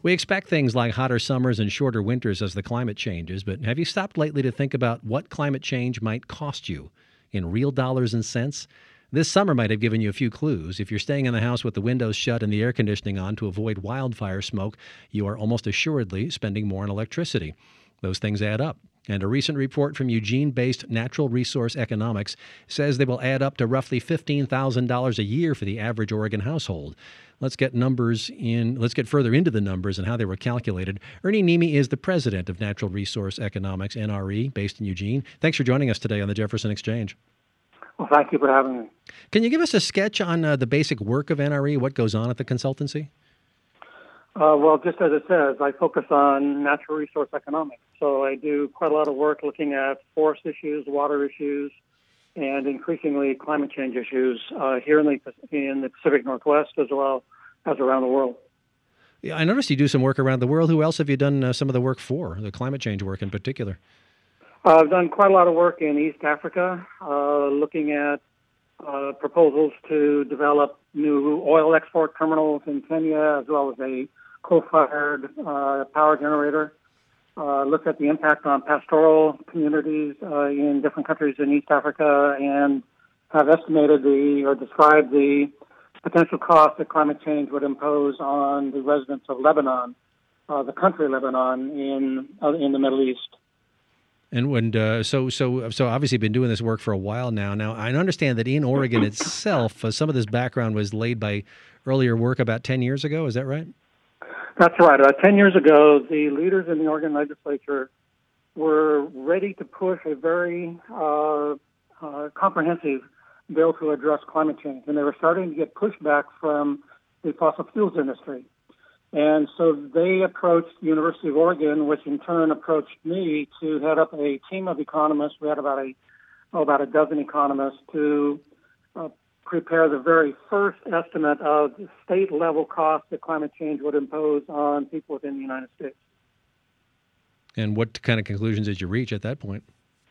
We expect things like hotter summers and shorter winters as the climate changes, but have you stopped lately to think about what climate change might cost you in real dollars and cents? This summer might have given you a few clues. If you're staying in the house with the windows shut and the air conditioning on to avoid wildfire smoke, you are almost assuredly spending more on electricity. Those things add up. And a recent report from Eugene-based Natural Resource Economics says they will add up to roughly $15,000 a year for the average Oregon household. Let's get further into the numbers and how they were calculated. Ernie Nemi is the president of Natural Resource Economics, NRE, based in Eugene. Thanks for joining us today on the Jefferson Exchange. Well, thank you for having me. Can you give us a sketch on the basic work of NRE, what goes on at the consultancy? Well, just as it says, I focus on natural resource economics. So I do quite a lot of work looking at forest issues, water issues, and increasingly climate change issues here in the Pacific Northwest as well as around the world. Yeah, I noticed you do some work around the world. Who else have you done some of the work for, the climate change work in particular? I've done quite a lot of work in East Africa, looking at proposals to develop new oil export terminals in Kenya, as well as a coal-fired power generator. Looked at the impact on pastoral communities in different countries in East Africa, and have estimated described the potential cost that climate change would impose on the residents of Lebanon, the country Lebanon in the Middle East. And so obviously you've been doing this work for a while now. Now, I understand that in Oregon itself, some of this background was laid by earlier work about 10 years ago. Is that right? That's right. About 10 years ago, the leaders in the Oregon legislature were ready to push a very comprehensive bill to address climate change. And they were starting to get pushback from the fossil fuels industry. And so they approached the University of Oregon, which in turn approached me to head up a team of economists. We had about a dozen economists to prepare the very first estimate of the state-level cost that climate change would impose on people within the United States. And what kind of conclusions did you reach at that point?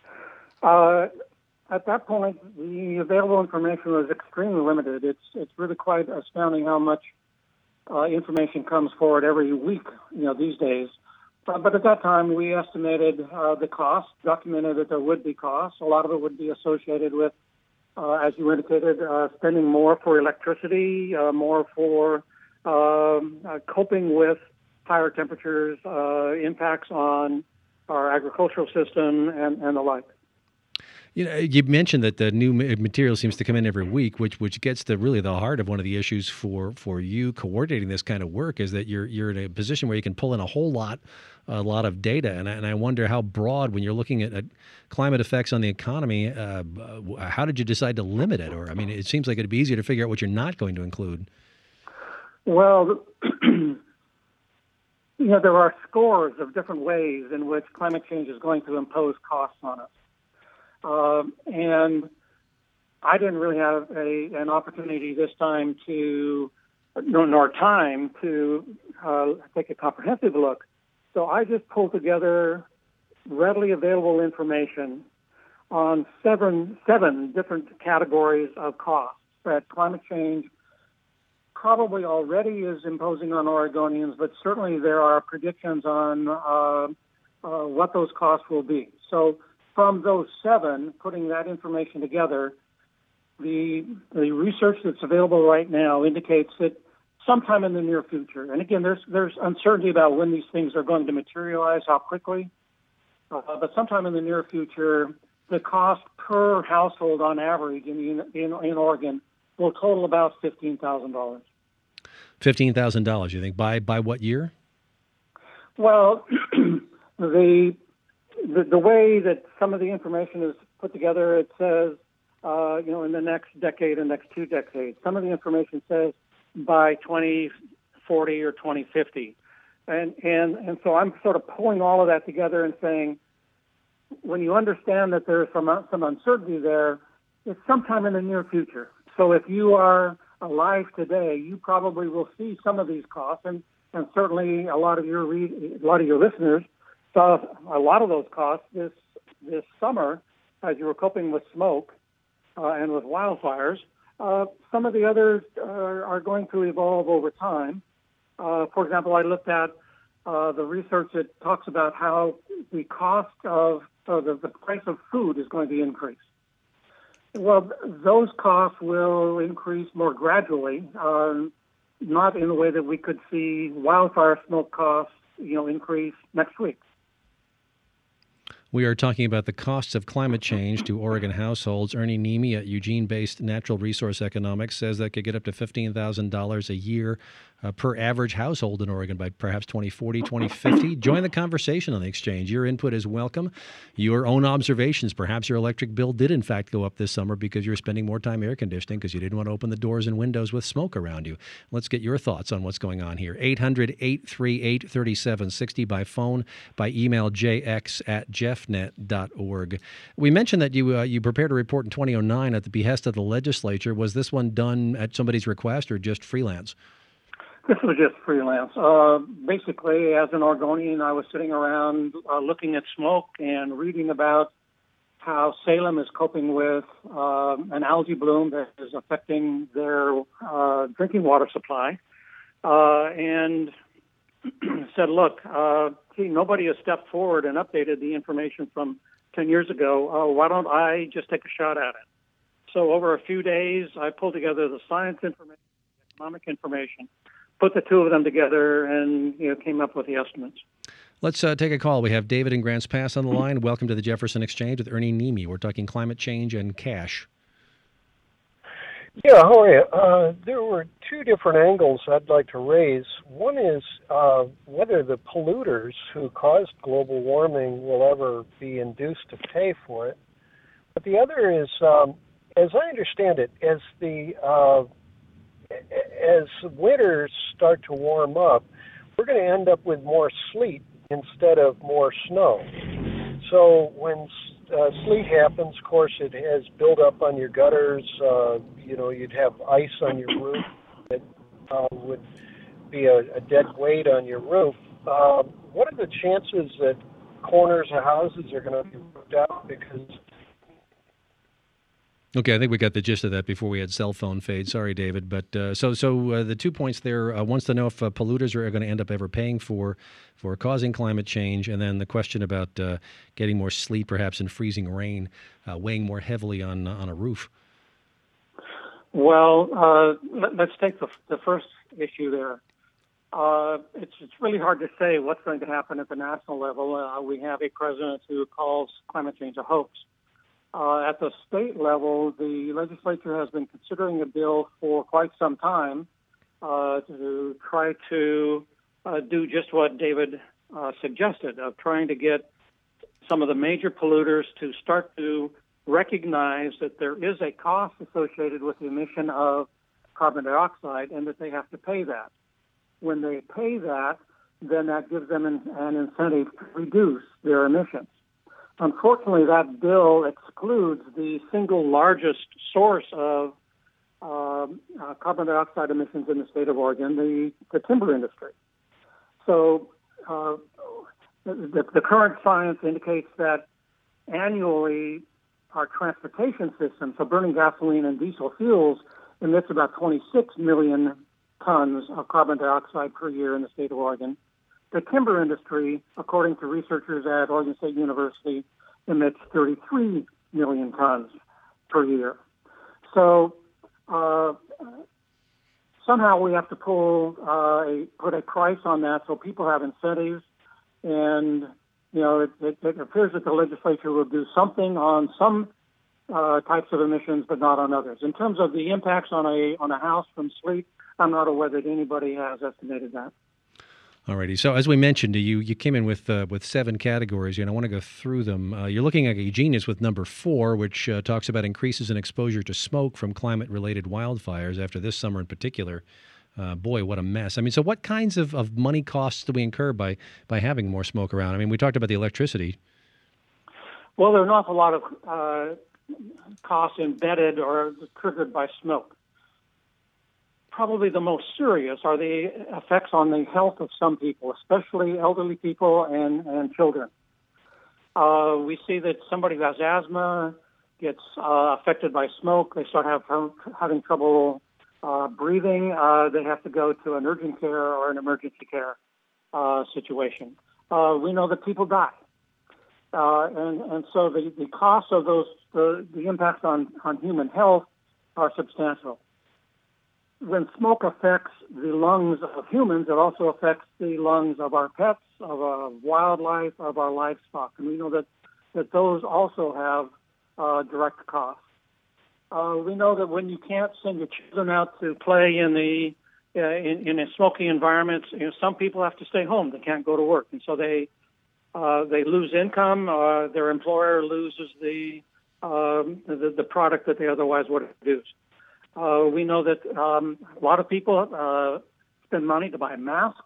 At that point, the available information was extremely limited. It's really quite astounding how much information comes forward every week, these days. But at that time, we estimated the cost, documented that there would be costs. A lot of it would be associated with, as you indicated, spending more for electricity, more for coping with higher temperatures, impacts on our agricultural system, and the like. You mentioned that the new material seems to come in every week, which gets to really the heart of one of the issues for you coordinating this kind of work, is that you're in a position where you can pull in a lot of data, and I wonder how broad, when you're looking at climate effects on the economy, how did you decide to limit it? Or it seems like it'd be easier to figure out what you're not going to include. Well, there are scores of different ways in which climate change is going to impose costs on us. And I didn't really have an opportunity this time nor time to take a comprehensive look. So I just pulled together readily available information on seven different categories of costs that climate change probably already is imposing on Oregonians, but certainly there are predictions on what those costs will be. So from those seven, putting that information together, the research that's available right now indicates that sometime in the near future, and again, there's uncertainty about when these things are going to materialize, how quickly, but sometime in the near future, the cost per household on average in Oregon will total about $15,000. $15,000, you think? By what year? Well, the way that some of the information is put together, it says, in the next decade and next 2 decades. Some of the information says by 2040 or 2050. And so I'm sort of pulling all of that together and saying, when you understand that there's some uncertainty there, it's sometime in the near future. So if you are alive today, you probably will see some of these costs, and certainly a lot of your listeners saw a lot of those costs this summer as you were coping with smoke and with wildfires. Some of the others are going to evolve over time, For example, I looked at the research that talks about how the cost of the price of food is going to increase. Well, those costs will increase more gradually, not in the way that we could see wildfire smoke costs, increase next week. We are talking about the costs of climate change to Oregon households. Ernie Nemi at Eugene-based Natural Resource Economics says that could get up to $15,000 a year per average household in Oregon by perhaps 2040, 2050. Join the conversation on the Exchange. Your input is welcome. Your own observations. Perhaps your electric bill did, in fact, go up this summer because you're spending more time air conditioning because you didn't want to open the doors and windows with smoke around you. Let's get your thoughts on what's going on here. 800-838-3760 by phone, by email, jx@jeffnet.org. We mentioned that you prepared a report in 2009 at the behest of the legislature. Was this one done at somebody's request or just freelance? This was just freelance. Basically, as an Oregonian, I was sitting around looking at smoke and reading about how Salem is coping with an algae bloom that is affecting their drinking water supply, and said, look, nobody has stepped forward and updated the information from 10 years ago. Why don't I just take a shot at it? So over a few days, I pulled together the science information, economic information, put the two of them together, and came up with the estimates. Let's take a call. We have David in Grants Pass on the line. Welcome to the Jefferson Exchange with Ernie Nemi. We're talking climate change and cash. Yeah, how are you? There were two different angles I'd like to raise. One is whether the polluters who caused global warming will ever be induced to pay for it. But the other is, as I understand it, as winters start to warm up, we're going to end up with more sleet instead of more snow. So when sleet happens, of course, it has built up on your gutters. You'd have ice on your roof that would be a dead weight on your roof. What are the chances that corners of houses are going to be ripped out because... Okay, I think we got the gist of that before we had cell phone fade. Sorry, David. But so the 2 points there, wants to know if polluters are going to end up ever paying for causing climate change, and then the question about getting more sleet, perhaps, and freezing rain, weighing more heavily on a roof. Well, let's take the first issue there. It's really hard to say what's going to happen at the national level. We have a president who calls climate change a hoax. At the state level, the legislature has been considering a bill for quite some time to try to do just what David suggested, of trying to get some of the major polluters to start to recognize that there is a cost associated with the emission of carbon dioxide and that they have to pay that. When they pay that, then that gives them an incentive to reduce their emissions. Unfortunately, that bill excludes the single largest source of carbon dioxide emissions in the state of Oregon, the timber industry. So the current science indicates that annually our transportation system, so burning gasoline and diesel fuels, emits about 26 million tons of carbon dioxide per year in the state of Oregon. The timber industry, according to researchers at Oregon State University, emits 33 million tons per year. So somehow we have to put a price on that so people have incentives. And, it appears that the legislature will do something on some types of emissions, but not on others. In terms of the impacts on a house from sleet, I'm not aware that anybody has estimated that. All righty. So as we mentioned, you came in with 7 categories, and I want to go through them. You're looking at Eugene with number 4, which talks about increases in exposure to smoke from climate-related wildfires after this summer in particular. Boy, what a mess. I mean, so what kinds of money costs do we incur by having more smoke around? I mean, we talked about the electricity. Well, there are an awful lot of costs embedded or triggered by smoke. Probably the most serious are the effects on the health of some people, especially elderly people and children. We see that somebody who has asthma gets affected by smoke. They start having trouble breathing, they have to go to an urgent care or an emergency care situation. We know that people die. And so the cost of those, the impacts on human health are substantial. When smoke affects the lungs of humans, it also affects the lungs of our pets, of our wildlife, of our livestock. And we know that those also have direct costs. We know that when you can't send your children out to play in a smoky environment, some people have to stay home. They can't go to work, and so they lose income. Their employer loses the product that they otherwise would have produced. We know that a lot of people spend money to buy masks,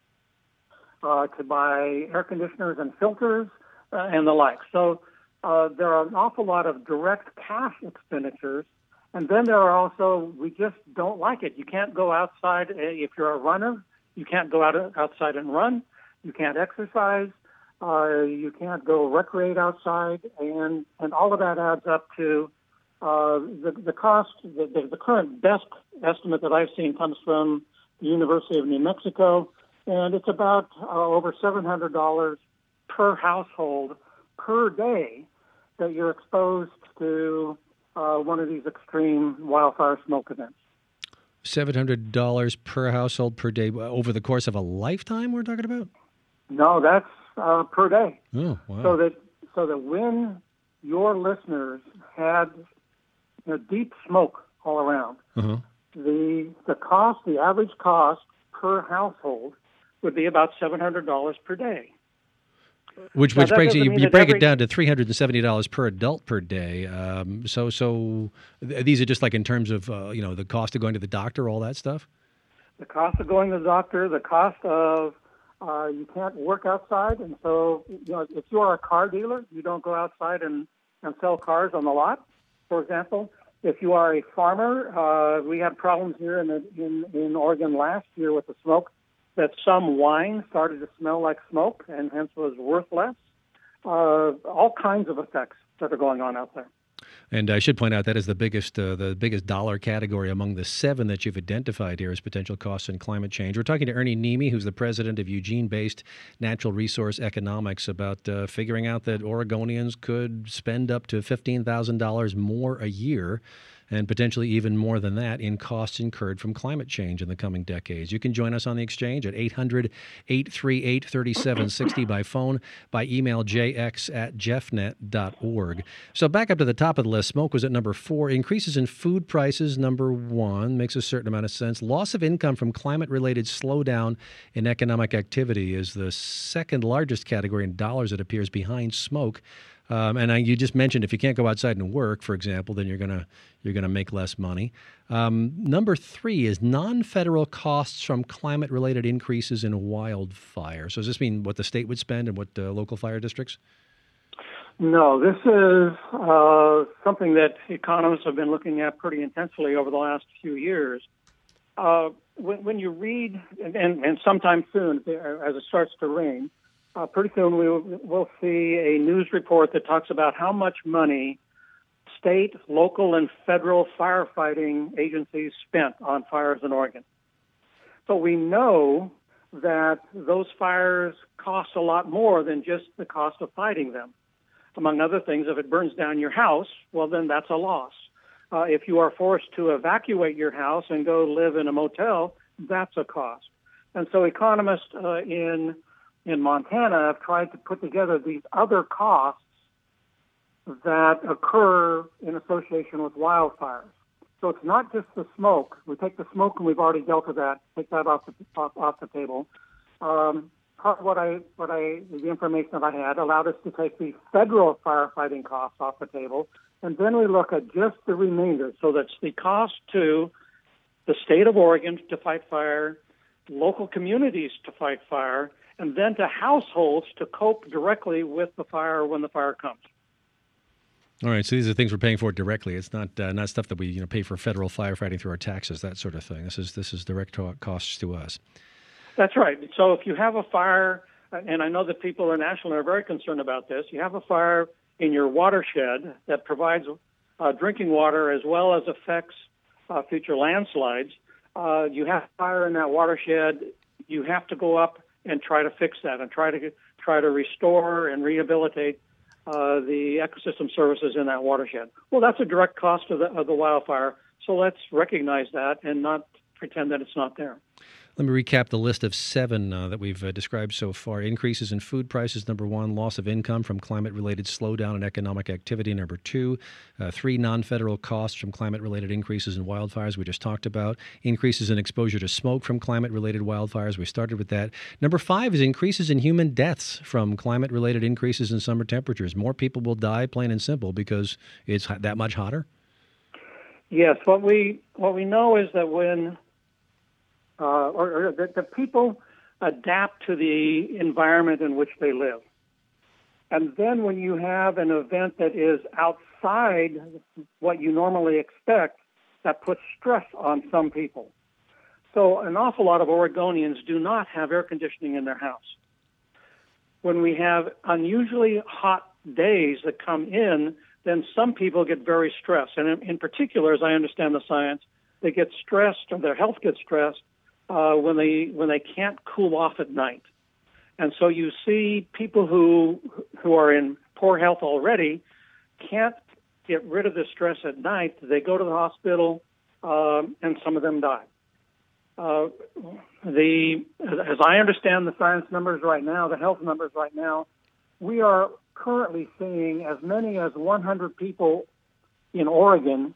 to buy air conditioners and filters, and the like. So there are an awful lot of direct cash expenditures. And then there are also, we just don't like it. You can't go outside. If you're a runner, you can't go outside and run. You can't exercise. You can't go recreate outside. And all of that adds up to the cost. The current best estimate that I've seen comes from the University of New Mexico, and it's about over $700 per household per day that you're exposed to one of these extreme wildfire smoke events. $700 per household per day over the course of a lifetime we're talking about? No, that's per day. Oh, wow. So that when your listeners had deep smoke all around, the average cost per household would be about $700 per day. Which breaks you break it down to $370 per adult per day. So these are just like in terms of the cost of going to the doctor, all that stuff. The cost of going to the doctor, the cost of you can't work outside, and so if you are a car dealer, you don't go outside and sell cars on the lot, for example. If you are a farmer, we had problems here in Oregon last year with the smoke, that some wine started to smell like smoke and hence was worth less. All kinds of effects that are going on out there. And I should point out that is the biggest dollar category among the 7 that you've identified here as potential costs in climate change. We're talking to Ernie Neeme, who's the president of Eugene-based Natural Resource Economics, about figuring out that Oregonians could spend up to $15,000 more a year, and potentially even more than that, in costs incurred from climate change in the coming decades. You can join us on the exchange at 800-838-3760 by phone, by email jx@jeffnet.org. So back up to the top of the list, smoke was at number 4. Increases in food prices, number 1, makes a certain amount of sense. Loss of income from climate-related slowdown in economic activity is the second largest category in dollars, it appears, behind smoke. You just mentioned if you can't go outside and work, for example, then you're gonna make less money. Number 3 is non-federal costs from climate-related increases in wildfire. So does this mean what the state would spend and what local fire districts? No, this is something that economists have been looking at pretty intensely over the last few years. When you read, and sometime soon, as it starts to rain, pretty soon we'll see a news report that talks about how much money state, local, and federal firefighting agencies spent on fires in Oregon. So we know that those fires cost a lot more than just the cost of fighting them. Among other things, if it burns down your house, well, then that's a loss. If you are forced to evacuate your house and go live in a motel, that's a cost. And so economists in Montana have tried to put together these other costs that occur in association with wildfires. So it's not just the smoke. We take the smoke, and we've already dealt with that. Take that off the table. Part of the information that I had allowed us to take the federal firefighting costs off the table, and then we look at just the remainder. So that's the cost to the state of Oregon to fight fire, local communities to fight fire, and then to households to cope directly with the fire when the fire comes. All right, so these are things we're paying for directly. It's not stuff that we pay for federal firefighting through our taxes, that sort of thing. This is direct costs to us. That's right. So if you have a fire, and I know that people nationally are very concerned about this, you have a fire in your watershed that provides drinking water as well as affects future landslides. You have fire in that watershed. You have to go up and try to fix that and try to restore and rehabilitate the ecosystem services in that watershed. Well, that's a direct cost of the wildfire. So let's recognize that and not pretend that it's not there. Let me recap the list of 7 that we've described so far. Increases in food prices, number 1. Loss of income from climate-related slowdown in economic activity, number 2. 3 non-federal costs from climate-related increases in wildfires, we just talked about. Increases in exposure to smoke from climate-related wildfires, we started with that. Number 5 is increases in human deaths from climate-related increases in summer temperatures. More people will die, plain and simple, because it's that much hotter? Yes, what we know is that when the people adapt to the environment in which they live. And then when you have an event that is outside what you normally expect, that puts stress on some people. So an awful lot of Oregonians do not have air conditioning in their house. When we have unusually hot days that come in, then some people get very stressed. And in particular, as I understand the science, they get stressed, or their health gets stressed, when they can't cool off at night. And so you see people who are in poor health already can't get rid of the stress at night. They go to the hospital, and some of them die. As I understand the science numbers right now, the health numbers right now, we are currently seeing as many as 100 people in Oregon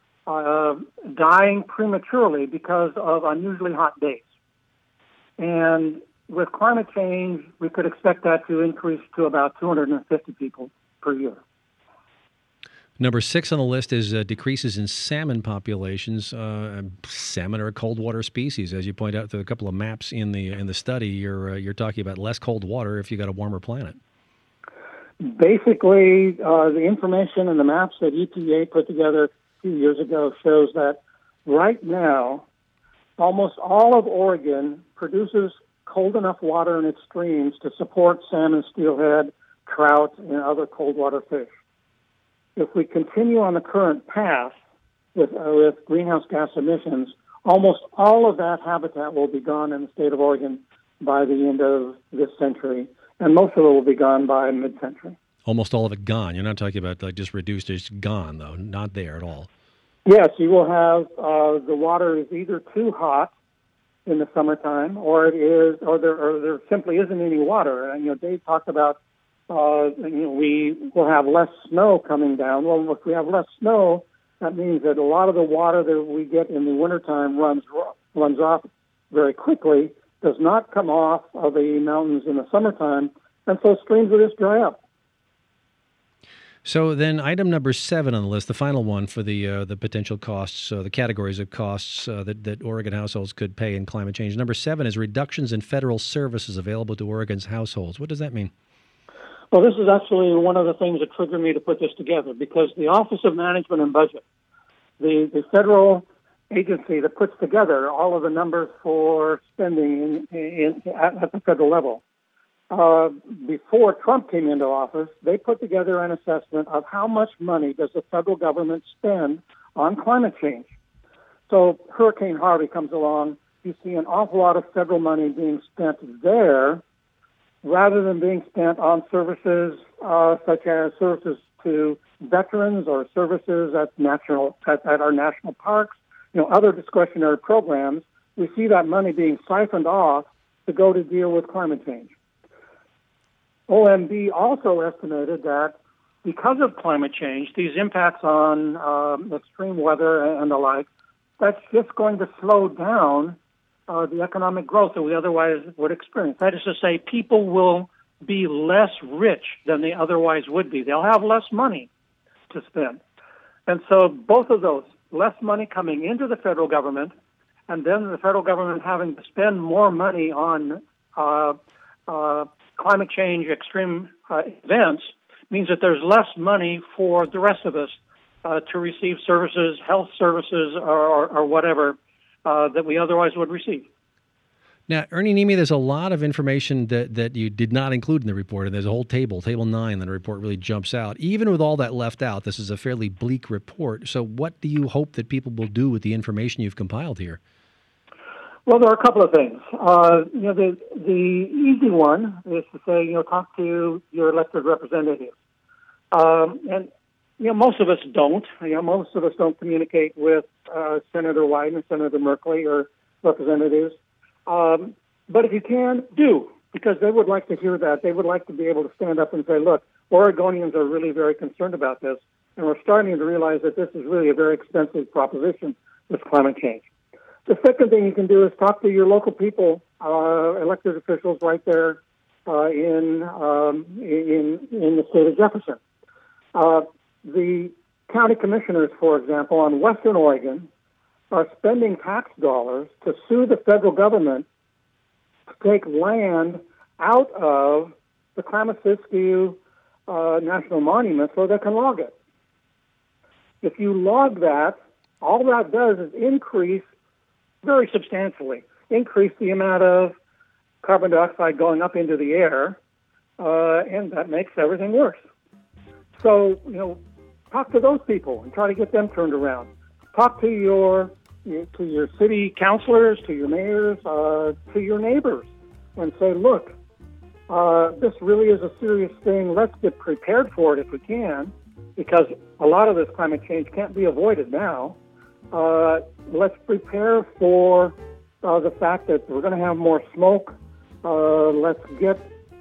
dying prematurely because of unusually hot days. And with climate change, we could expect that to increase to about 250 people per year. Number 6 on the list is decreases in salmon populations. Salmon are a cold water species, as you point out through a couple of maps in the study. You're talking about less cold water if you got a warmer planet. Basically, the information and the maps that EPA put together few years ago shows that right now, almost all of Oregon produces cold enough water in its streams to support salmon, steelhead, trout, and other cold water fish. If we continue on the current path with greenhouse gas emissions, almost all of that habitat will be gone in the state of Oregon by the end of this century, and most of it will be gone by mid-century. Almost all of it gone. You're not talking about like just reduced, it's gone, though, not there at all. Yes, you will have the water is either too hot in the summertime, or there simply isn't any water. And Dave talked about we will have less snow coming down. Well, if we have less snow, that means that a lot of the water that we get in the wintertime runs off very quickly, does not come off of the mountains in the summertime, and so streams will just dry up. So then item number 7 on the list, the final one for the potential costs, the categories of costs that Oregon households could pay in climate change. Number 7 is reductions in federal services available to Oregon's households. What does that mean? Well, this is actually one of the things that triggered me to put this together, because the Office of Management and Budget, the federal agency that puts together all of the numbers for spending at the federal level, before Trump came into office, they put together an assessment of how much money does the federal government spend on climate change. So Hurricane Harvey comes along, you see an awful lot of federal money being spent there rather than being spent on services such as services to veterans or services at our national parks, other discretionary programs. We see that money being siphoned off to go to deal with climate change. OMB also estimated that because of climate change, these impacts on extreme weather and the like, that's just going to slow down the economic growth that we otherwise would experience. That is to say, people will be less rich than they otherwise would be. They'll have less money to spend. And so both of those, less money coming into the federal government, and then the federal government having to spend more money on climate change extreme events, means that there's less money for the rest of us to receive services, health services, or whatever that we otherwise would receive. Now, Ernie Nemi, there's a lot of information that you did not include in the report, and there's a whole table 9, that the report really jumps out. Even with all that left out, this is a fairly bleak report. So what do you hope that people will do with the information you've compiled here? Well, there are a couple of things. The easy one is to say, talk to your elected representatives. And most of us don't. Most of us don't communicate with Senator Wyden and Senator Merkley or representatives. But if you can, do, because they would like to hear that. They would like to be able to stand up and say, look, Oregonians are really very concerned about this, and we're starting to realize that this is really a very expensive proposition, this climate change. The second thing you can do is talk to your local people, elected officials right there in the state of Jefferson. The county commissioners, for example, on Western Oregon are spending tax dollars to sue the federal government to take land out of the Klamath-Siskiyou National Monument so they can log it. If you log that, all that does is increase very substantially, increase the amount of carbon dioxide going up into the air, and that makes everything worse. So, talk to those people and try to get them turned around. Talk to your city councilors, to your mayors, to your neighbors, and say, look, this really is a serious thing. Let's get prepared for it if we can, because a lot of this climate change can't be avoided now. Let's prepare for the fact that we're going to have more smoke. Let's get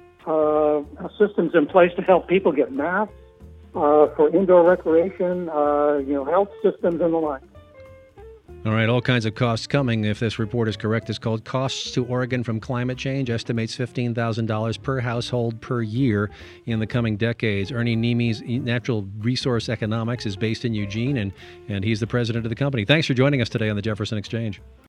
systems in place to help people get masks for indoor recreation, health systems and the like. All right, all kinds of costs coming. If this report is correct, it's called Costs to Oregon from Climate Change, estimates $15,000 per household per year in the coming decades. Ernie Nemi's Natural Resource Economics is based in Eugene, and he's the president of the company. Thanks for joining us today on the Jefferson Exchange.